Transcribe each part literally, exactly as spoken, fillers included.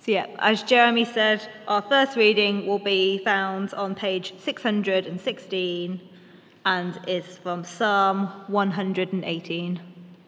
So yeah, as Jeremy said, our first reading will be found on page six hundred sixteen and is from Psalm one hundred eighteen.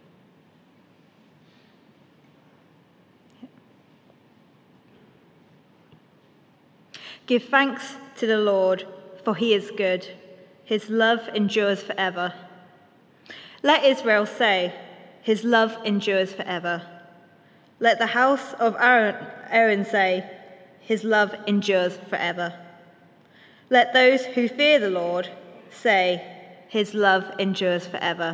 Give thanks to the Lord, for he is good. His love endures forever. Let Israel say, his love endures forever. Let the house of Aaron, Aaron say, his love endures forever. Let those who fear the Lord say, his love endures forever.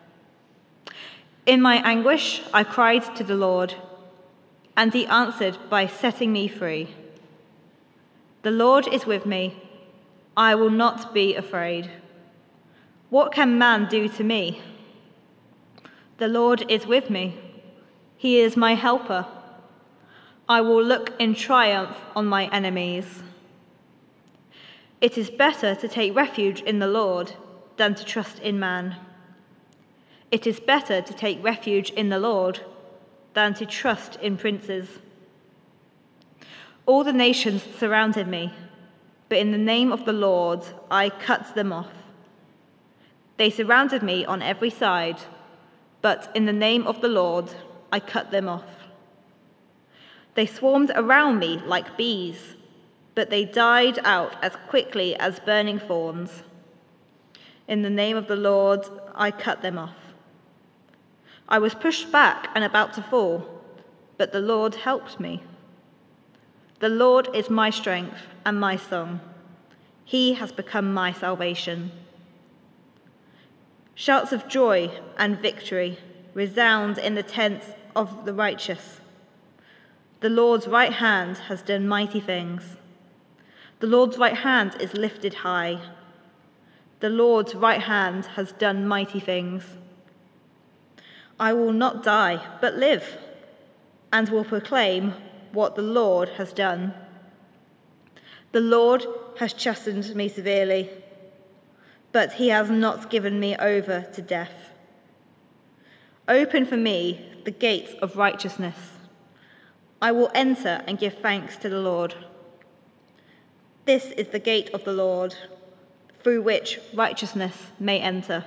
In my anguish, I cried to the Lord, and he answered by setting me free. The Lord is with me. I will not be afraid. What can man do to me? The Lord is with me. He is my helper. I will look in triumph on my enemies. It is better to take refuge in the Lord than to trust in man. It is better to take refuge in the Lord than to trust in princes. All the nations surrounded me, but in the name of the Lord I cut them off. They surrounded me on every side, but in the name of the Lord I cut them off. They swarmed around me like bees, but they died out as quickly as burning thorns. In the name of the Lord I cut them off. I was pushed back and about to fall, but the Lord helped me. The Lord is my strength and my song. He has become my salvation. Shouts of joy and victory resound in the tents of the righteous. The Lord's right hand has done mighty things. The Lord's right hand is lifted high. The Lord's right hand has done mighty things. I will not die, but live, and will proclaim what the Lord has done. The Lord has chastened me severely, but he has not given me over to death. Open for me the gates of righteousness. I will enter and give thanks to the Lord. This is the gate of the Lord, through which righteousness may enter.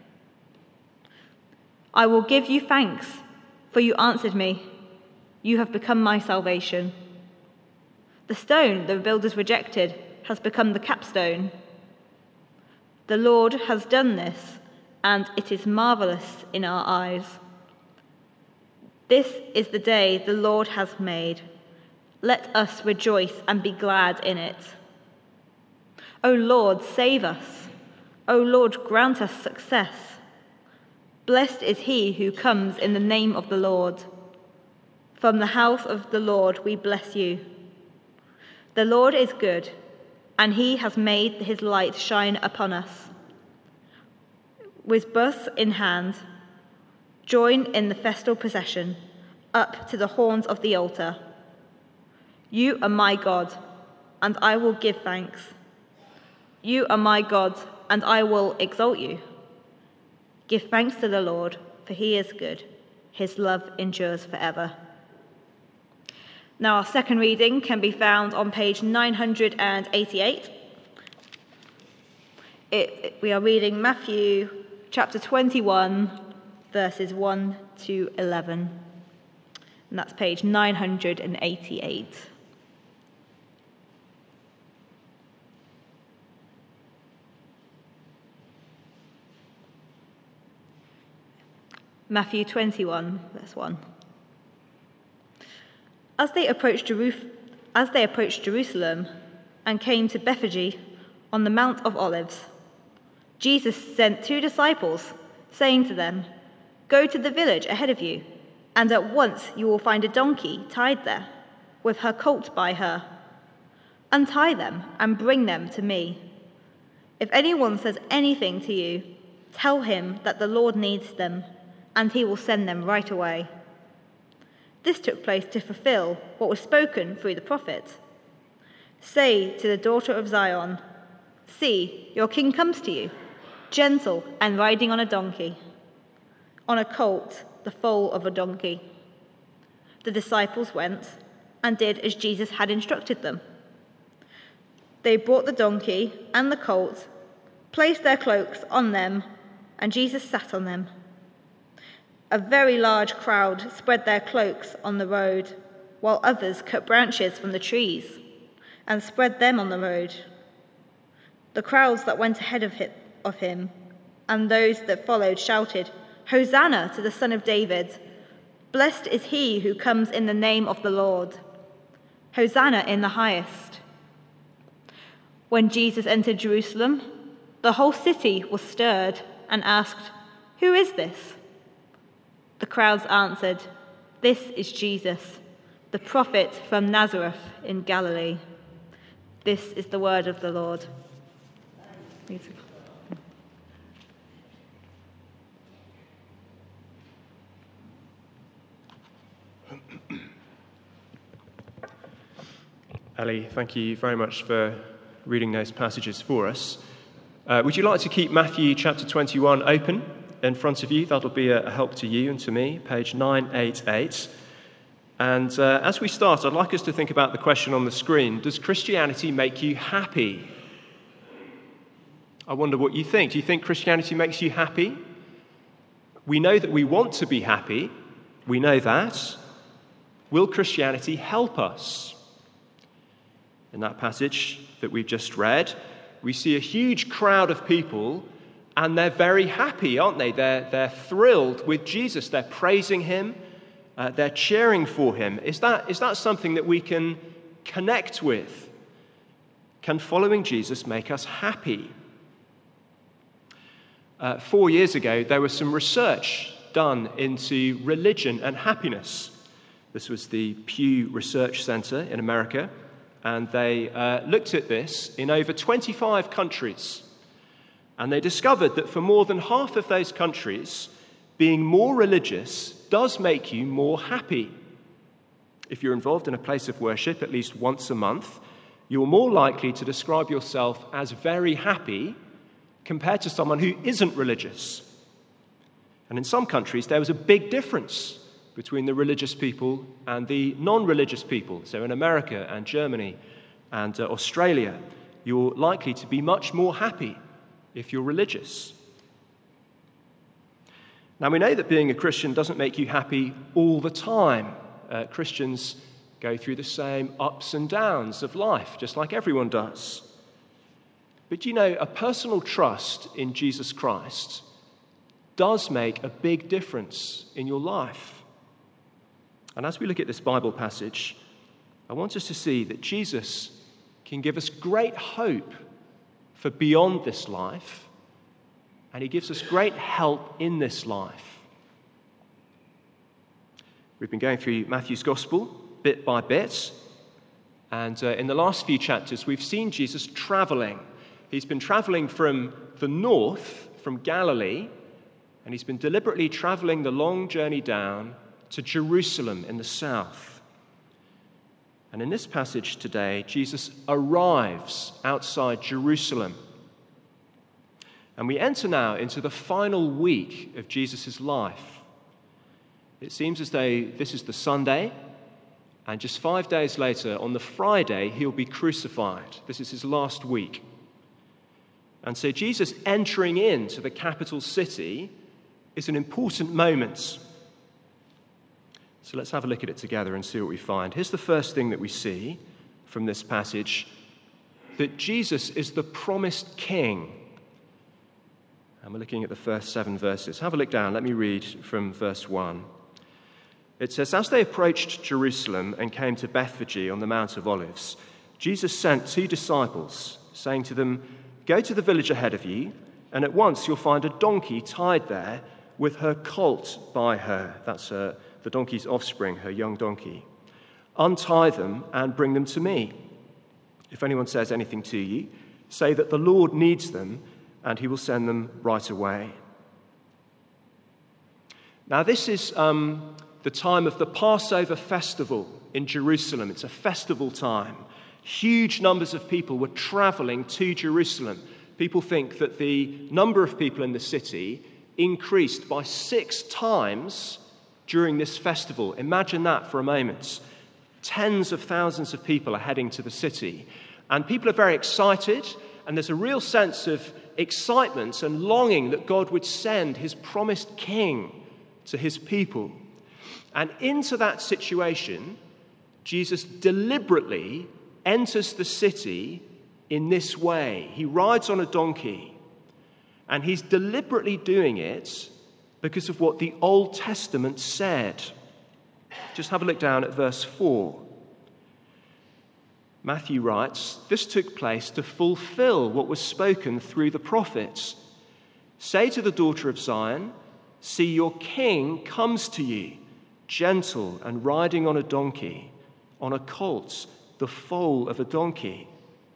I will give you thanks, for you answered me. You have become my salvation. The stone the builders rejected has become the capstone. The Lord has done this, and it is marvelous in our eyes. This is the day the Lord has made. Let us rejoice and be glad in it. O Lord, save us. O Lord, grant us success. Blessed is he who comes in the name of the Lord. From the house of the Lord we bless you. The Lord is good, and he has made his light shine upon us. With bus in hand, join in the festal procession, up to the horns of the altar. You are my God, and I will give thanks. You are my God, and I will exalt you. Give thanks to the Lord, for he is good. His love endures forever. Now, our second reading can be found on page nine hundred eighty-eight. It, it, we are reading Matthew chapter twenty-one, verses one to eleven. And that's page nine hundred eighty-eight. Matthew twenty-one, verse one. As they approached Jeru- as they approached Jerusalem and came to Bethphage on the Mount of Olives, Jesus sent two disciples, saying to them, "Go to the village ahead of you, and at once you will find a donkey tied there, with her colt by her. Untie them and bring them to me. If anyone says anything to you, tell him that the Lord needs them, and he will send them right away." This took place to fulfill what was spoken through the prophet. "Say to the daughter of Zion, 'See, your king comes to you, gentle and riding on a donkey, on a colt, the foal of a donkey.'" The disciples went and did as Jesus had instructed them. They brought the donkey and the colt, placed their cloaks on them, and Jesus sat on them. A very large crowd spread their cloaks on the road, while others cut branches from the trees and spread them on the road. The crowds that went ahead of him and those that followed shouted, "Hosanna to the Son of David! Blessed is he who comes in the name of the Lord! Hosanna in the highest!" When Jesus entered Jerusalem, the whole city was stirred and asked, "Who is this?" The crowds answered, "This is Jesus, the prophet from Nazareth in Galilee." This is the word of the Lord. Ali, thank you very much for reading those passages for us. Uh, would you like to keep Matthew chapter twenty-one open in front of you? That'll be a help to you and to me, page nine eighty-eight. And uh, as we start, I'd like us to think about the question on the screen: does Christianity make you happy? I wonder what you think. Do you think Christianity makes you happy? We know that we want to be happy. We know that. Will Christianity help us? In that passage that we've just read, we see a huge crowd of people, and they're very happy, aren't they? They're, they're thrilled with Jesus. They're praising him. Uh, they're cheering for him. Is that, is that something that we can connect with? Can following Jesus make us happy? Uh, four years ago, there was some research done into religion and happiness. This was the Pew Research Center in America, and they uh, looked at this in over twenty-five countries. And they discovered that for more than half of those countries, being more religious does make you more happy. If you're involved in a place of worship at least once a month, you're more likely to describe yourself as very happy compared to someone who isn't religious. And in some countries, there was a big difference between the religious people and the non-religious people. So in America and Germany and uh, Australia, you're likely to be much more happy if you're religious. Now, we know that being a Christian doesn't make you happy all the time. Uh, Christians go through the same ups and downs of life, just like everyone does. But you know, a personal trust in Jesus Christ does make a big difference in your life. And as we look at this Bible passage, I want us to see that Jesus can give us great hope for beyond this life, and he gives us great help in this life. We've been going through Matthew's Gospel bit by bit, and uh, in the last few chapters, we've seen Jesus traveling. He's been traveling from the north, from Galilee, and he's been deliberately traveling the long journey down to Jerusalem in the south. And in this passage today, Jesus arrives outside Jerusalem. And we enter now into the final week of Jesus' life. It seems as though this is the Sunday, and just five days later, on the Friday, he'll be crucified. This is his last week. And so Jesus entering into the capital city is an important moment. So let's have a look at it together and see what we find. Here's the first thing that we see from this passage, that Jesus is the promised king. And we're looking at the first seven verses. Have a look down. Let me read from verse one. It says, "As they approached Jerusalem and came to Bethphage on the Mount of Olives, Jesus sent two disciples, saying to them, 'Go to the village ahead of you, and at once you'll find a donkey tied there with her colt by her.'" That's her. The donkey's offspring, her young donkey. "Untie them and bring them to me. If anyone says anything to you, say that the Lord needs them, and he will send them right away." Now, this is um, the time of the Passover festival in Jerusalem. It's a festival time. Huge numbers of people were traveling to Jerusalem. People think that the number of people in the city increased by six times during this festival. Imagine that for a moment. Tens of thousands of people are heading to the city. And people are very excited, and there's a real sense of excitement and longing that God would send his promised king to his people. And into that situation, Jesus deliberately enters the city in this way. He rides on a donkey, and he's deliberately doing it because of what the Old Testament said. Just have a look down at verse four. Matthew writes, "This took place to fulfill what was spoken through the prophets. Say to the daughter of Zion, see, your king comes to you, gentle and riding on a donkey, on a colt, the foal of a donkey."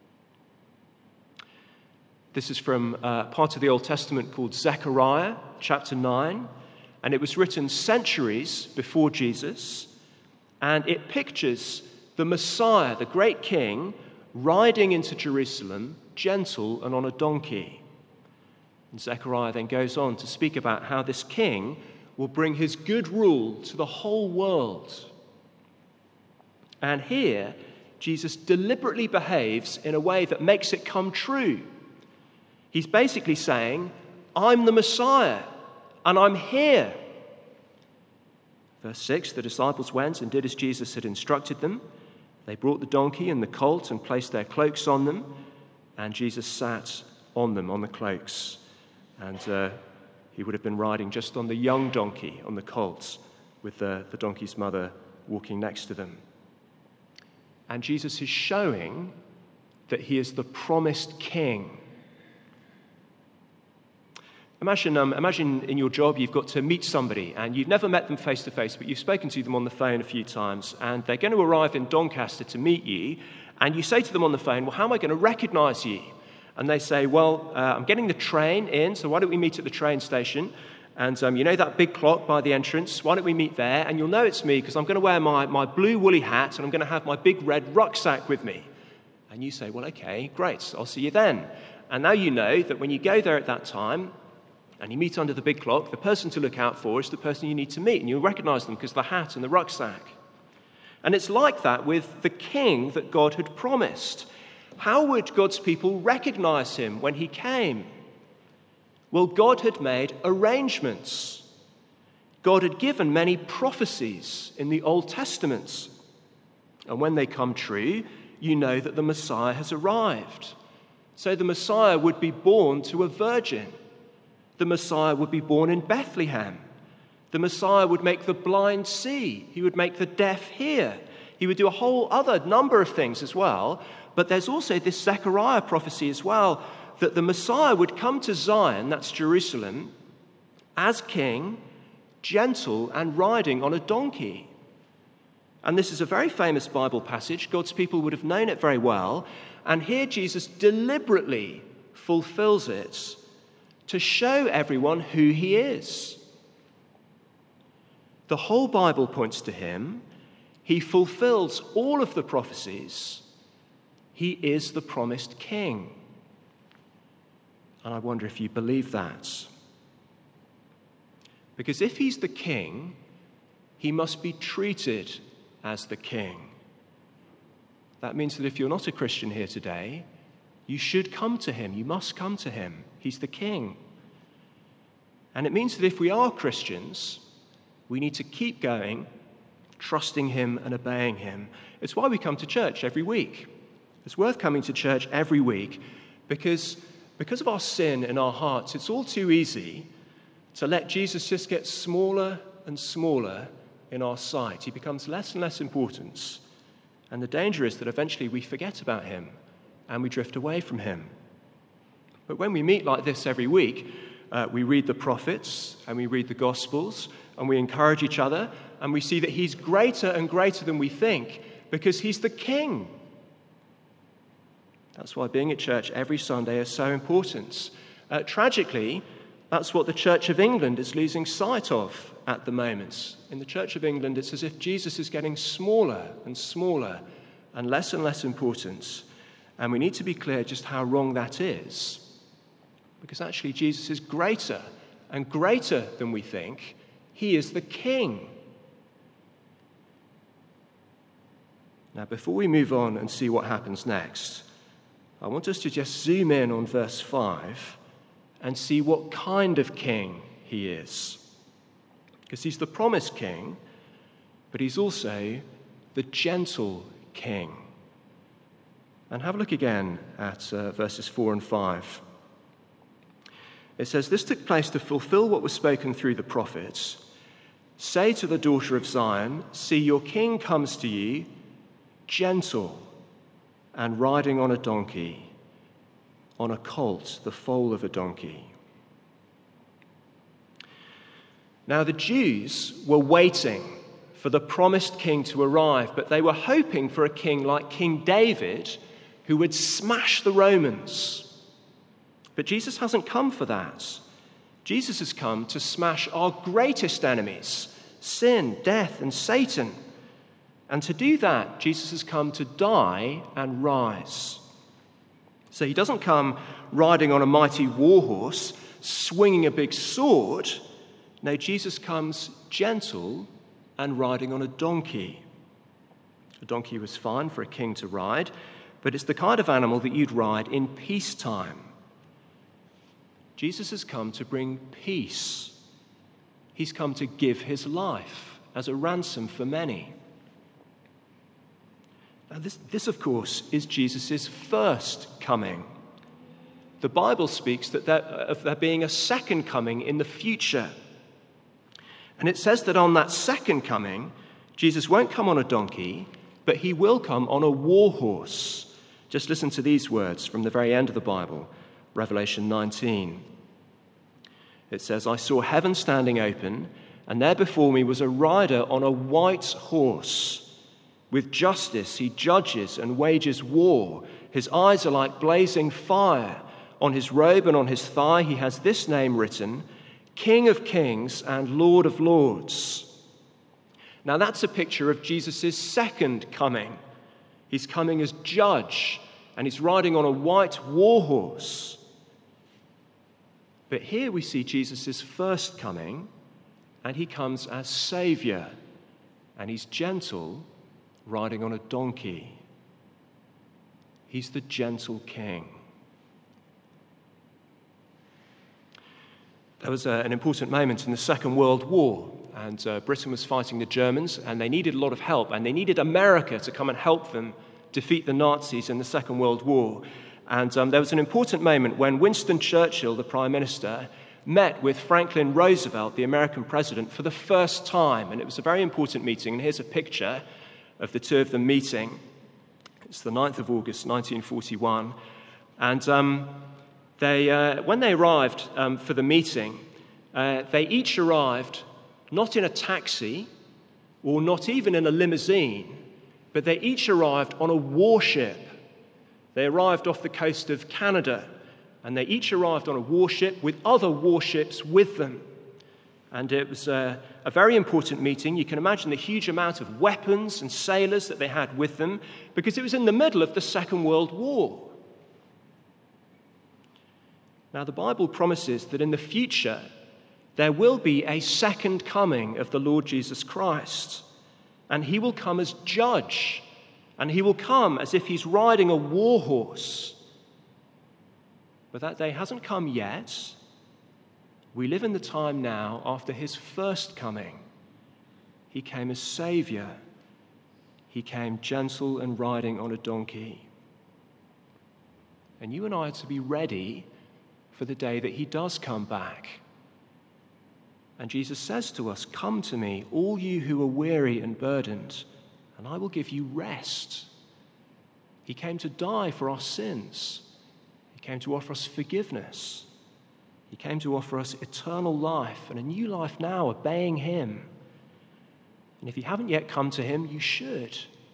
This is from a part of the Old Testament called Zechariah, chapter nine, and it was written centuries before Jesus, and it pictures the Messiah, the great king, riding into Jerusalem, gentle and on a donkey. And Zechariah then goes on to speak about how this king will bring his good rule to the whole world. And here, Jesus deliberately behaves in a way that makes it come true. He's basically saying, I'm the Messiah, and I'm here. Verse six, the disciples went and did as Jesus had instructed them. They brought the donkey and the colt and placed their cloaks on them, and Jesus sat on them, on the cloaks. And uh, he would have been riding just on the young donkey, on the colt, with the, the donkey's mother walking next to them. And Jesus is showing that he is the promised king. Imagine, um, imagine in your job you've got to meet somebody and you've never met them face to face, but you've spoken to them on the phone a few times, and they're going to arrive in Doncaster to meet you, and you say to them on the phone, well, how am I going to recognize you? And they say, well, uh, I'm getting the train in, so why don't we meet at the train station? And um, you know that big clock by the entrance? Why don't we meet there? And you'll know it's me because I'm going to wear my, my blue woolly hat and I'm going to have my big red rucksack with me. And you say, well, okay, great, I'll see you then. And now you know that when you go there at that time, and you meet under the big clock, the person to look out for is the person you need to meet, and you'll recognize them because of the hat and the rucksack. And it's like that with the king that God had promised. How would God's people recognize him when he came? Well, God had made arrangements. God had given many prophecies in the Old Testament. And when they come true, you know that the Messiah has arrived. So the Messiah would be born to a virgin. The Messiah would be born in Bethlehem. The Messiah would make the blind see. He would make the deaf hear. He would do a whole other number of things as well. But there's also this Zechariah prophecy as well, that the Messiah would come to Zion, that's Jerusalem, as king, gentle and riding on a donkey. And this is a very famous Bible passage. God's people would have known it very well. And here Jesus deliberately fulfills it to show everyone who he is. The whole Bible points to him. He fulfills all of the prophecies. He is the promised king. And I wonder if you believe that. Because if he's the king, he must be treated as the king. That means that if you're not a Christian here today, you should come to him. You must come to him. He's the king. And it means that if we are Christians, we need to keep going, trusting him and obeying him. It's why we come to church every week. It's worth coming to church every week because, because of our sin in our hearts, it's all too easy to let Jesus just get smaller and smaller in our sight. He becomes less and less important. And the danger is that eventually we forget about him and we drift away from him. But when we meet like this every week, uh, we read the prophets and we read the Gospels and we encourage each other and we see that he's greater and greater than we think because he's the king. That's why being at church every Sunday is so important. Uh, tragically, that's what the Church of England is losing sight of at the moment. In the Church of England, it's as if Jesus is getting smaller and smaller and less and less important. And we need to be clear just how wrong that is. Because actually Jesus is greater and greater than we think. He is the king. Now, before we move on and see what happens next, I want us to just zoom in on verse five and see what kind of king he is. Because he's the promised king, but he's also the gentle king. And have a look again at uh, verses four and five. It says, "This took place to fulfill what was spoken through the prophets. Say to the daughter of Zion, see, your king comes to you, gentle and riding on a donkey, on a colt, the foal of a donkey." Now, the Jews were waiting for the promised king to arrive, but they were hoping for a king like King David who would smash the Romans. But Jesus hasn't come for that. Jesus has come to smash our greatest enemies, sin, death, and Satan. And to do that, Jesus has come to die and rise. So he doesn't come riding on a mighty war horse, swinging a big sword. No, Jesus comes gentle and riding on a donkey. A donkey was fine for a king to ride, but it's the kind of animal that you'd ride in peacetime. Jesus has come to bring peace. He's come to give his life as a ransom for many. Now this, this of course, is Jesus' first coming. The Bible speaks that there, of there being a second coming in the future. And it says that on that second coming, Jesus won't come on a donkey, but he will come on a war horse. Just listen to these words from the very end of the Bible, Revelation nineteen. It says, "I saw heaven standing open, and there before me was a rider on a white horse. With justice he judges and wages war. His eyes are like blazing fire. On his robe and on his thigh he has this name written, King of Kings and Lord of Lords." Now that's a picture of Jesus' second coming. He's coming as judge, and he's riding on a white war horse. But here we see Jesus' first coming, and he comes as Savior, and he's gentle, riding on a donkey. He's the gentle king. There was uh, an important moment in the Second World War, and uh, Britain was fighting the Germans, and they needed a lot of help, and they needed America to come and help them defeat the Nazis in the Second World War. And um, there was an important moment when Winston Churchill, the Prime Minister, met with Franklin Roosevelt, the American president, for the first time, and it was a very important meeting, and here's a picture of the two of them meeting. It's the ninth of August, nineteen forty-one, and um, they, uh, when they arrived um, for the meeting, uh, they each arrived not in a taxi or not even in a limousine, but they each arrived on a warship. They arrived off the coast of Canada, and they each arrived on a warship with other warships with them. And it was a, a very important meeting. You can imagine the huge amount of weapons and sailors that they had with them, because it was in the middle of the Second World War. Now, the Bible promises that in the future, there will be a second coming of the Lord Jesus Christ, and he will come as judge, and he will come as if he's riding a war horse. But that day hasn't come yet. We live in the time now after his first coming. He came as Savior. He came gentle and riding on a donkey. And you and I are to be ready for the day that he does come back. And Jesus says to us, "Come to me, all you who are weary and burdened, and I will give you rest." He came to die for our sins. He came to offer us forgiveness. He came to offer us eternal life and a new life now, obeying him. And if you haven't yet come to him, you should.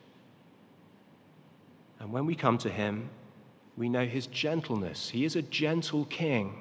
And when we come to him, we know his gentleness. He is a gentle king.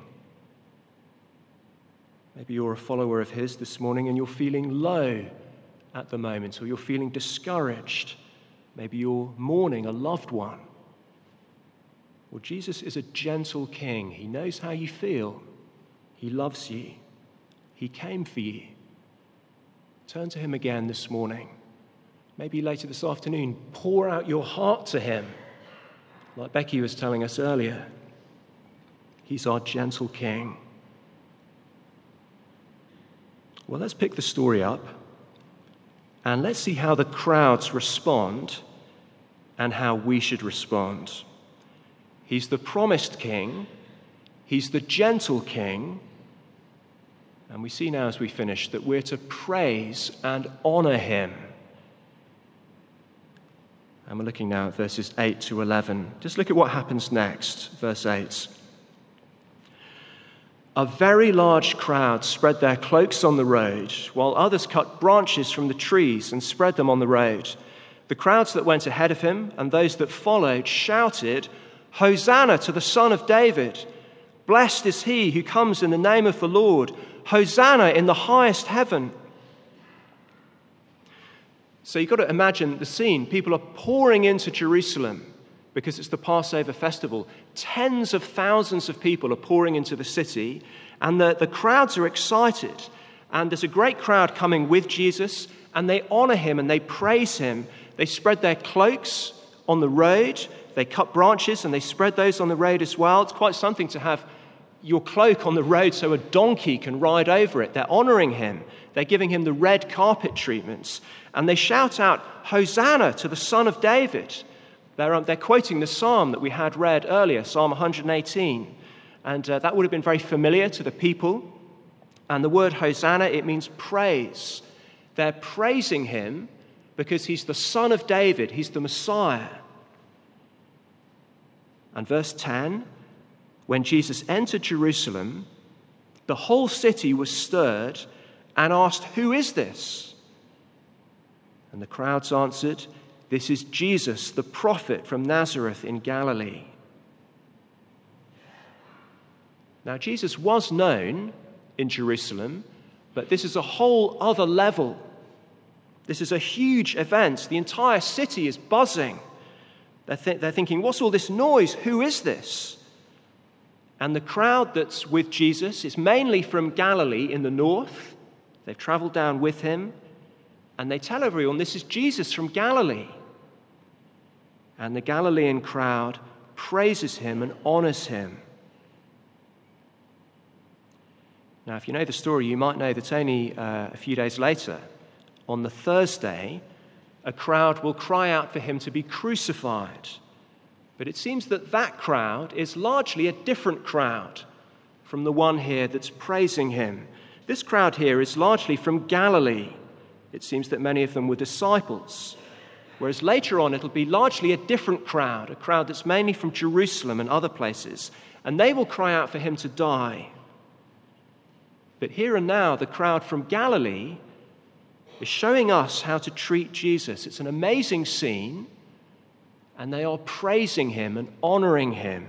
Maybe you're a follower of his this morning and you're feeling low at the moment, or you're feeling discouraged. Maybe you're mourning a loved one. Well, Jesus is a gentle king. He knows how you feel. He loves you. He came for you. Turn to him again this morning. Maybe later this afternoon, pour out your heart to him, like Becky was telling us earlier. He's our gentle King. Well, let's pick the story up and let's see how the crowds respond and how we should respond. He's the promised King. He's the gentle King. And we see now as we finish that we're to praise and honor him. And we're looking now at verses eight to eleven. Just look at what happens next, verse eight. A very large crowd spread their cloaks on the road, while others cut branches from the trees and spread them on the road. The crowds that went ahead of him and those that followed shouted, "Hosanna to the Son of David! Blessed is he who comes in the name of the Lord! Hosanna in the highest heaven!" So you've got to imagine the scene. People are pouring into Jerusalem because it's the Passover festival. Tens of thousands of people are pouring into the city, and the, the crowds are excited. And there's a great crowd coming with Jesus, and they honor him and they praise him. They spread their cloaks on the road. They cut branches and they spread those on the road as well. It's quite something to have your cloak on the road so a donkey can ride over it. They're honoring him. They're giving him the red carpet treatments. And they shout out, "Hosanna to the Son of David." They're, um, they're quoting the psalm that we had read earlier, Psalm one hundred eighteen. And uh, that would have been very familiar to the people. And the word Hosanna, it means praise. They're praising him because he's the Son of David. He's the Messiah. And verse ten, when Jesus entered Jerusalem, the whole city was stirred and asked, "Who is this?" And the crowds answered, "This is Jesus, the prophet from Nazareth in Galilee." Now, Jesus was known in Jerusalem, but this is a whole other level. This is a huge event. The entire city is buzzing. They're, th- they're thinking, what's all this noise? Who is this? And the crowd that's with Jesus is mainly from Galilee in the north. They've traveled down with him. And they tell everyone, this is Jesus from Galilee. And the Galilean crowd praises him and honors him. Now, if you know the story, you might know that only uh, a few days later, on the Thursday, a crowd will cry out for him to be crucified. But it seems that that crowd is largely a different crowd from the one here that's praising him. This crowd here is largely from Galilee. It seems that many of them were disciples. Whereas later on, it'll be largely a different crowd, a crowd that's mainly from Jerusalem and other places. And they will cry out for him to die. But here and now, the crowd from Galilee is showing us how to treat Jesus. It's an amazing scene, and they are praising him and honoring him.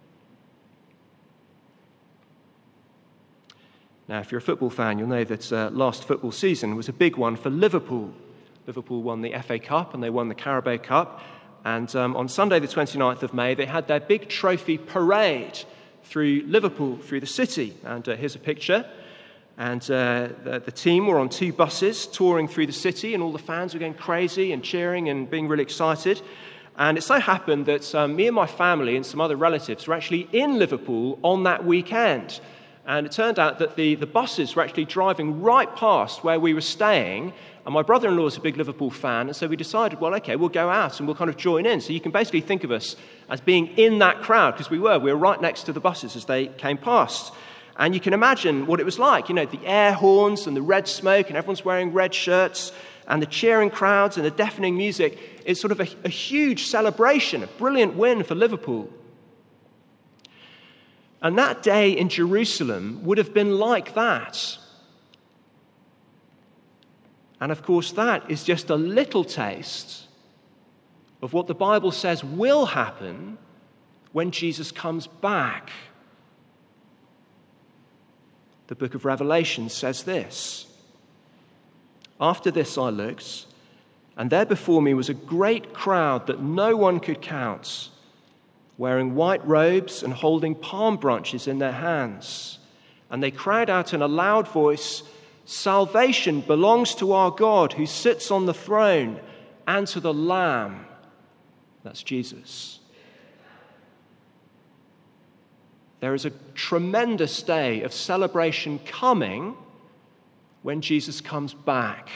Now, if you're a football fan, you'll know that uh, last football season was a big one for Liverpool. Liverpool won the F A Cup and they won the Carabao Cup. And um, on Sunday, the twenty-ninth of May, they had their big trophy parade through Liverpool, through the city. And uh, here's a picture. And uh, the, the team were on two buses touring through the city, and all the fans were going crazy and cheering and being really excited. And it so happened that um, me and my family and some other relatives were actually in Liverpool on that weekend. And it turned out that the, the buses were actually driving right past where we were staying. And my brother-in-law is a big Liverpool fan, and so we decided, well, okay, we'll go out and we'll kind of join in. So you can basically think of us as being in that crowd, because we were. We were right next to the buses as they came past. And you can imagine what it was like, you know, the air horns and the red smoke, and everyone's wearing red shirts, and the cheering crowds and the deafening music. It's sort of a, a huge celebration, a brilliant win for Liverpool. And that day in Jerusalem would have been like that. And of course, that is just a little taste of what the Bible says will happen when Jesus comes back. The book of Revelation says this: "After this I looked, and there before me was a great crowd that no one could count, wearing white robes and holding palm branches in their hands. And they cried out in a loud voice, 'Salvation belongs to our God who sits on the throne and to the Lamb. That's Jesus. There is a tremendous day of celebration coming when Jesus comes back.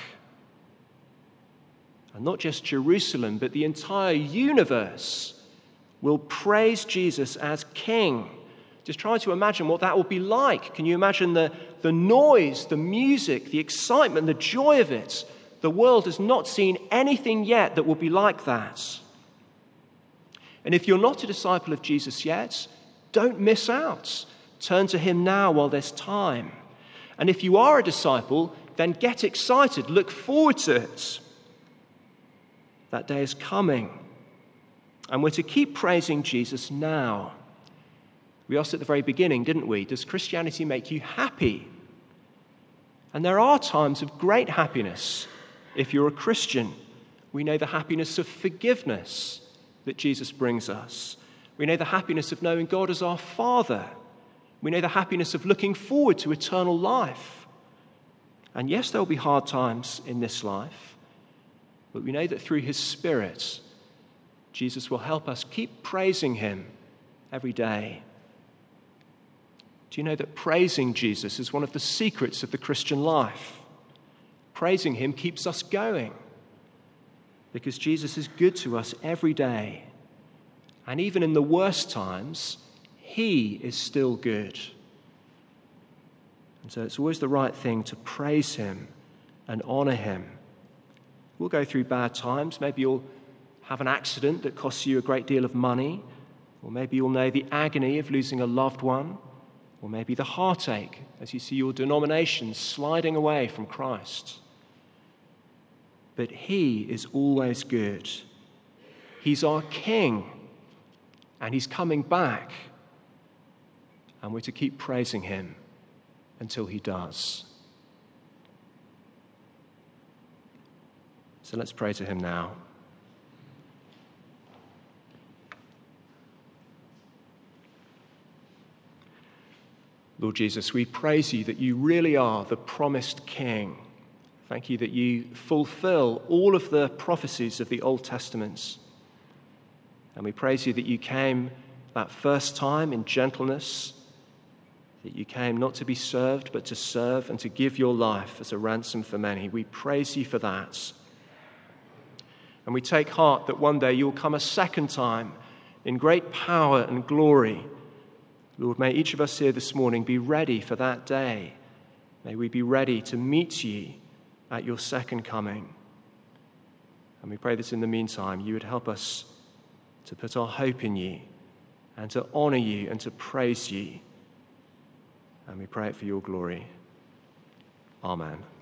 And not just Jerusalem, but the entire universe will praise Jesus as King. Just try to imagine what that will be like. Can you imagine the, the noise, the music, the excitement, the joy of it? The world has not seen anything yet that will be like that. And if you're not a disciple of Jesus yet, don't miss out. Turn to him now while there's time. And if you are a disciple, then get excited. Look forward to it. That day is coming. And we're to keep praising Jesus now. We asked at the very beginning, didn't we? Does Christianity make you happy? And there are times of great happiness if you're a Christian. We know the happiness of forgiveness that Jesus brings us. We know the happiness of knowing God as our Father. We know the happiness of looking forward to eternal life. And yes, there will be hard times in this life, but we know that through his Spirit, Jesus will help us keep praising him every day. Do you know that praising Jesus is one of the secrets of the Christian life? Praising him keeps us going because Jesus is good to us every day. And even in the worst times, he is still good. And so it's always the right thing to praise him and honor him. We'll go through bad times. Maybe you'll have an accident that costs you a great deal of money, or maybe you'll know the agony of losing a loved one, or maybe the heartache as you see your denomination sliding away from Christ. But he is always good. He's our King, and he's coming back, and we're to keep praising him until he does. So let's pray to him now. Lord Jesus, we praise you that you really are the promised King. Thank you that you fulfill all of the prophecies of the Old Testament. And we praise you that you came that first time in gentleness, that you came not to be served, but to serve and to give your life as a ransom for many. We praise you for that. And we take heart that one day you'll come a second time in great power and glory. Lord, may each of us here this morning be ready for that day. May we be ready to meet you at your second coming. And we pray that in the meantime, you would help us to put our hope in you and to honor you and to praise you. And we pray it for your glory. Amen.